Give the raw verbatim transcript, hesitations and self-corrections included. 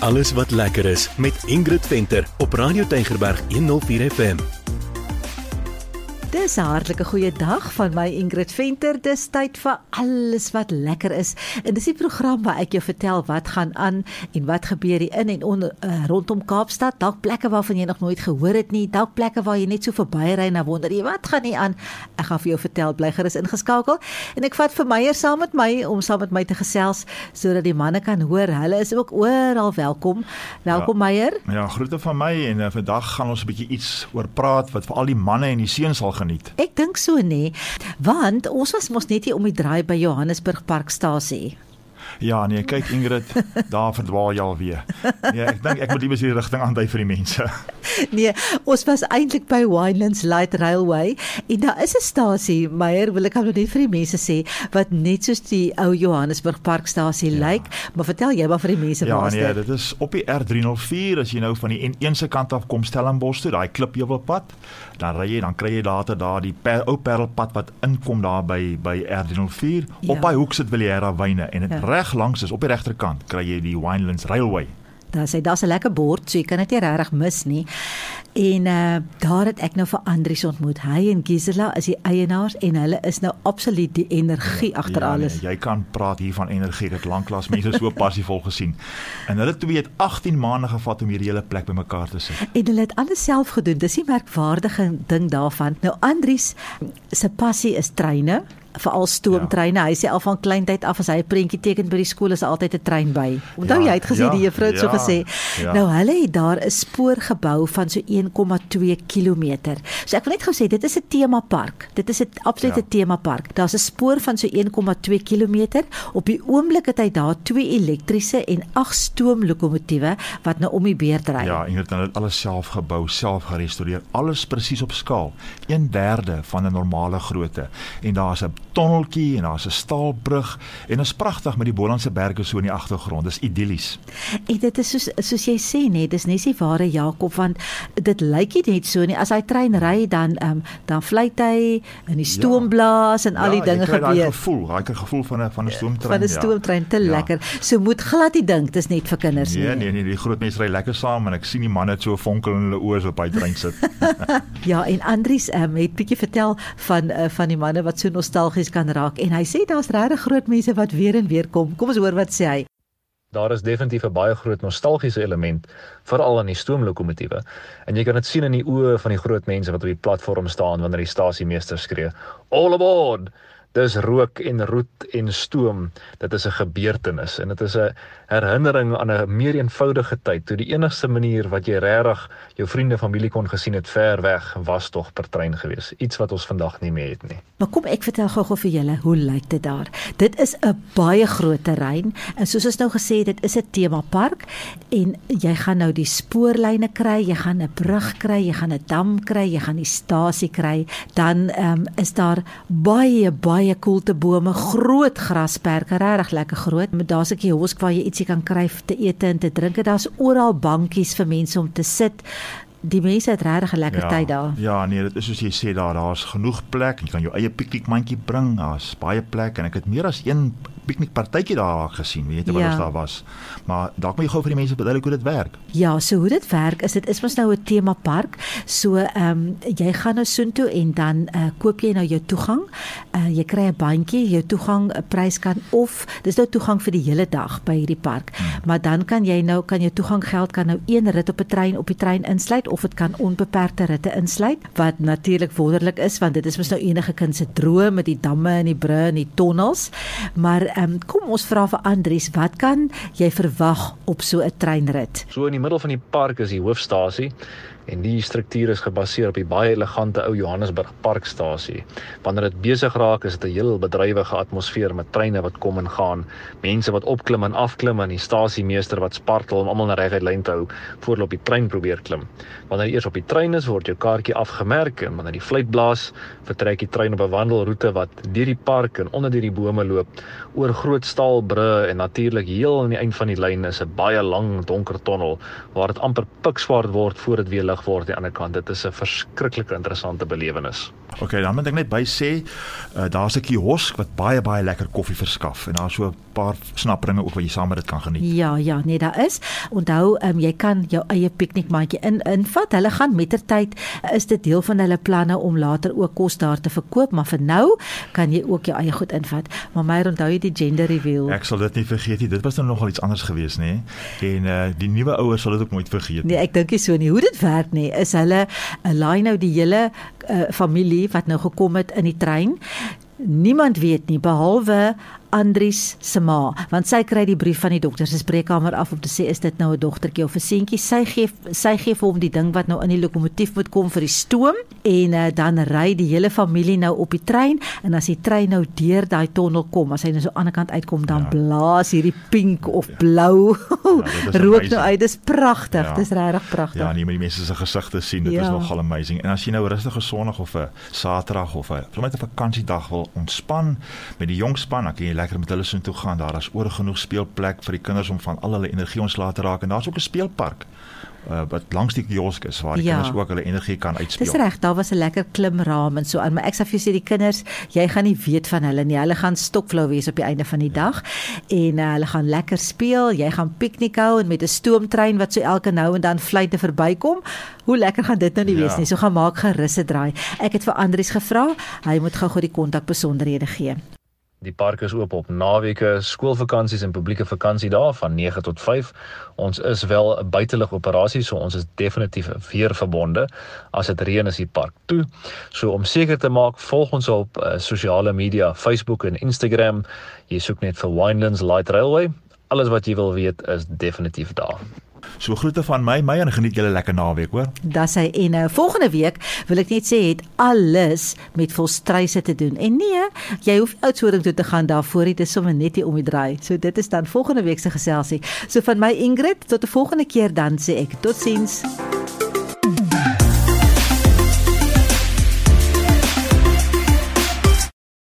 Alles wat lekker is met Ingrid Venter op Radio Tygerberg honderdvier F M. Dis 'n hartlike goeie dag van my Ingrid Venter. Dis tyd vir alles wat lekker is. En dis die program waar ek jou vertel wat gaan aan en wat gebeur hier in en onder, uh, rondom Kaapstad. Dalk plekke waarvan jy nog nooit gehoor het nie, dalk plekke waar jy net so verbyry en dan wonder jy wat gaan nie aan. Ek gaan vir jou vertel, bly gerus ingeskakel. En ek vat vir Meyer saam met my om saam met my te gesels sodat die manne kan hoor. Hulle is ook oral welkom. Welkom ja, Meyer. Ja, groete van my en uh, vandag gaan ons 'n bietjie iets oor praat wat vir al die manne en die seuns sal geniet. Ek dink so nee, want ons was mos net hier om die draai by Johannesburg Parkstasie. Ja, nee, kyk Ingrid, daar verdwaal jy alweer. Nee, ek dink ek moet liewer die rigting aandui vir die mense. Nee, ons was eintlik by Winelands Light Railway en daar is 'n stasie, Meyer, wil ek nou net vir die mense sê, wat net soos die ou Johannesburg Parkstasie ja. lyk, maar vertel jy maar vir die mense ja, waar is nee, dit? dit is op die R drie nul vier, as jy nou van die een se kant af kom Stellenbosch toe, daai klipheuwelpad, dan ry jy, dan kry jy later daar die per, ou Parelpad wat inkom daar by, by R drie nul vier, ja. op daai hoek sit Villera Wyne, en dit ja. reg langs is, op die regterkant, kry jy die Winelands Railway. Daar sê, daar's 'n lekker bord, so jy kan dit nie regtig mis nie. En uh, daar het ek nou vir Andries ontmoet. Hy en Gisela is die eienaars en hulle is nou absoluut die energie agter ja, alles. Nee, jy kan praat hier van energie, dit lanklaas mense so passievol gesien. En hulle twee het agttien maande gevat om hierdie hele plek bymekaar te sit. En hulle het alles self gedoen. Dis die merkwaardige ding daarvan. Nou Andries se passie is treine. Veral stoomtreine. Ja. Hy sê al van kleintyd af as hy 'n prentjie teken by die skool is altyd 'n trein by. Onthou ja, jy het gesê ja, die juffrou het ja, so gesê. Ja. Nou hulle het daar 'n spoor gebou van so een komma twee kilometer. So ek wil net gou sê dit is 'n temapark. Dit is 'n absolute ja. temapark. Daar's 'n spoor van so een komma twee kilometer. Op die oomblik het hy daar twee elektriese en agt stoomlokomotiewe wat nou om die beurt ry. Ja, en hulle het alles self gebou, self gerestoreer, alles presies op skaal. een derde van 'n normale grootte. En daar's 'n tonneltjie en daar's 'n staalbrug en dit is pragtig met die Bolandse berge so in die agtergrond. Dis idillies. En dit is soos soos jy sê net, dis net die ware Jakob, want dit lyk nie net so nie. As hy trein ry dan um, dan fluit hy en die stoom blaas en ja, al die dinge gebeur. Ja, jy kry daai gevoel, daai gevoel van 'n van 'n stoomtrein. Van 'n stoomtrein, te ja. lekker. So moet glad nie dink dis net vir kinders nee, nie. Nee, nee, die groot mense ry lekker saam en ek sien die manne het so 'n vonkel in hulle oë so op hy trein sit. Ja, en Andries um, het bietjie vertel van uh, van die manne wat so nostalgies kan raak en hy sê daar's regtig groot mense wat weer en weer kom. Kom ons hoor wat sê hy. Daar is definitief 'n baie groot nostalgiese element, veral aan die stoomlokomotiewe. En jy kan dit sien in die oë van die groot mense wat op die platform staan wanneer die stasiemeester skree, "All aboard!" Dis rook en roet en stoom. Dit is 'n gebeurtenis en dit is 'n herinnering aan 'n meer eenvoudige tyd, toe die enigste manier wat jy regtig jou vriende, familie kon gesien het ver weg, was tog per trein gewees. Iets wat ons vandag nie meer het nie. Maar kom ek vertel gou-gou vir julle, hoe lyk dit daar? Dit is 'n baie groot terrein en soos ons nou gesê het, dit is 'n temapark en jy gaan nou die spoorlyne kry, jy gaan 'n brug kry, jy gaan 'n dam kry, jy gaan die stasie kry, dan um, is daar baie baie baie koeltebome, groot grasperke, regtig lekker groot. Daar's 'n kiosk waar jy ietsie kan kry te ete en te drink. Daar's oral bankies vir mense om te sit. Die mense het regtig 'n lekker ja, tyd daar. Ja, nee, dit is soos jy sê daar, daar's genoeg plek. Jy kan jou eie piknikmandjie bring. Daar's baie plek en ek het meer as een piknikpartytjie daar gesien, weet jy wat ja. ons daar was. Maar dalk moet jy gou vir die mense verduidelik hoe dit werk. Ja, so hoe dit werk is dit is mos nou 'n temapark. So ehm um, jy gaan nou soontoe en dan uh, koop jy nou jou toegang. Uh, jy kry 'n bandjie, jou toegang 'n prys kan of dis nou toegang vir die hele dag by hierdie park. Hmm. Maar dan kan jy nou kan jou toegang geld kan nou een rit op 'n trein op die trein insluit of dit kan onbeperkte ritte insluit wat natuurlik wonderlik is want dit is mos nou enige kind se droom met die damme en die brûe en die tonnels. Maar Um, kom ons vra vir Andries, wat kan jy verwag op so 'n treinrit? So in die middel van die park is die hoofstasie en die struktuur is gebaseer op die baie elegante ou Johannesburg Parkstasie. Wanneer dit besig raak, is dit 'n heel bedrywige atmosfeer met treine wat kom en gaan, mense wat opklim en afklim en die stasiemeester wat spartel om almal na reguit lyn te hou voor hulle op die trein probeer klim. Wanneer jy eers op die trein is, word jou kaartjie afgemerk en wanneer die fluit blaas, vertrek die trein op 'n wandelroete wat deur die park en onder deur die bome loop, oor groot staalbrûe en natuurlik heel aan die eind van die lyn is 'n baie lang donker tonnel waar dit amper pikswart word voor dit weer lig word aan die ander kant. Dit is 'n verskriklike interessante belewenis. Okay, dan moet ek net by sê, uh, daar's 'n kiosk wat baie baie lekker koffie verskaf en daar's so 'n paar snapperinge ook wat jy saam met dit kan geniet. Ja, ja, nee, daar is. Onthou, um, jy kan jou eie piknikmandjie in invat. Hulle gaan mettertyd uh, is dit deel van hulle planne om later ook kos daar te verkoop, maar vir nou kan jy ook jou eie goed invat. Maar my onthou jy die gender reveal. Ek sal dit nie vergeet nie. Dit was nou nogal iets anders geweest, nê? Nee? En uh, die nuwe ouers sal dit ook nooit vergeet nie. Nee, ek dink nie so nie. Hoe dit werk nie, is hulle uh, laai nou die hele uh, familie wat nou gekom het in die trein. Niemand weet nie behalwe Andries se ma, want sy kry die brief van die dokter se spreekkamer af om te sê is dit nou 'n dogtertjie of 'n seentjie. Sy gee sy gee vir hom die ding wat nou in die lokomotief moet kom vir die stoom en uh, dan ry die hele familie nou op die trein en as die trein nou deur daai tonnel kom, as hy nou so aan die ander kant uitkom, dan ja. blaas hierdie pink of blou ja, rook nou uit. Dis pragtig. Ja. Dis regtig pragtig. Ja, nee, maar die mense se gesigte sien, dit ja. is nogal amazing. En as jy nou 'n rustige Sondag of 'n Saterdag of 'n sommer 'n vakansiedag wil ontspan met die jong span, dan kan jy lekker met hulle so toe gaan. Daar is oor genoeg speelplek vir die kinders om van al hulle energie ontslae te raak en daar's ook 'n speelpark uh, wat langs die kiosk is waar die ja. kinders ook hulle energie kan uitspeel. Dis reg, daar was 'n lekker klimraam en so aan, maar ek sê vir jou sê die kinders, jy gaan nie weet van hulle nie. Hulle gaan stokflou wees op die einde van die ja. dag en uh, hulle gaan lekker speel. Jy gaan piknik hou en met 'n stoomtrein wat so elke nou en dan fluite verbykom. Hoe lekker gaan dit nou nie ja. wees nie. So gaan maak gerus 'n draai. Ek het vir Andries gevra, hy moet gou-gou die kontakbesonderhede gee. Die park is oop op naweke, skoolvakansies en publieke vakansiedae van nege tot vyf. Ons is wel 'n buitelug operasie, so ons is definitief weer verbonde. As dit reën is die park toe. So om seker te maak, volg ons op uh, sosiale media, Facebook en Instagram. Jy soek net vir Winelands Light Railway. Alles wat jy wil weet is definitief daar. So groete van my, my en geniet julle lekker naweek, hoor. Das hy en uh, volgende week wil ek net sê het alles met volstryse te doen. En nee, jy hoef Oudtshoorn toe te gaan daarvoor, dit is sommer net hier om die draai. So dit is dan volgende week se geselsie. So van my Ingrid tot 'n volgende keer dan sê ek totsiens.